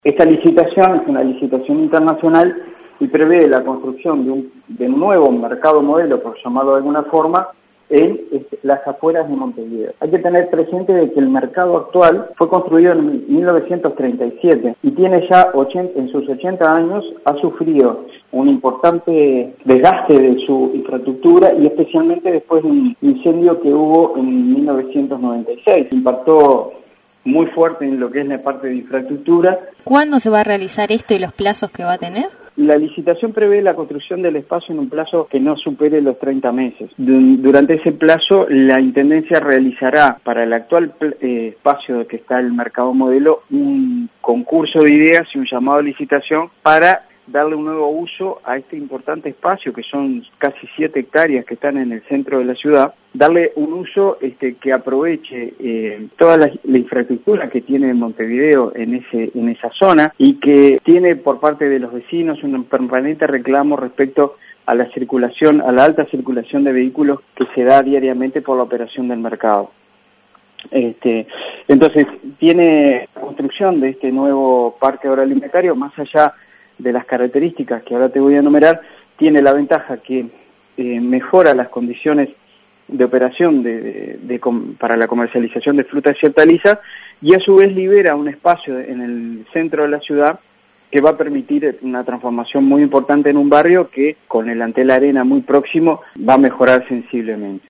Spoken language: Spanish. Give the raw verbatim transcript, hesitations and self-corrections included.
Esta licitación es una licitación internacional y prevé la construcción de un, de un nuevo mercado modelo, por llamarlo de alguna forma, en este, las afueras de Montevideo. Hay que tener presente de que el mercado actual fue construido en mil novecientos treinta y siete y tiene ya ochenta, en sus ochenta años ha sufrido un importante desgaste de su infraestructura y especialmente después de un incendio que hubo en mil novecientos noventa y seis. Impactó muy fuerte en lo que es la parte de infraestructura. ¿Cuándo se va a realizar esto y los plazos que va a tener? La licitación prevé la construcción del espacio en un plazo que no supere los treinta meses. Durante ese plazo, la Intendencia realizará para el actual eh, espacio que está el mercado modelo un concurso de ideas y un llamado a licitación para darle un nuevo uso a este importante espacio, que son casi siete hectáreas que están en el centro de la ciudad, darle un uso este, que aproveche eh, toda la, la infraestructura que tiene Montevideo en, ese, en esa zona y que tiene por parte de los vecinos un permanente reclamo respecto a la circulación, a la alta circulación de vehículos que se da diariamente por la operación del mercado. Este, entonces, tiene la construcción de este nuevo parque agroalimentario, más allá de las características que ahora te voy a enumerar, tiene la ventaja que eh, mejora las condiciones de operación de, de, de, para la comercialización de frutas y hortalizas y a su vez libera un espacio en el centro de la ciudad que va a permitir una transformación muy importante en un barrio que con el Antel Arena muy próximo va a mejorar sensiblemente.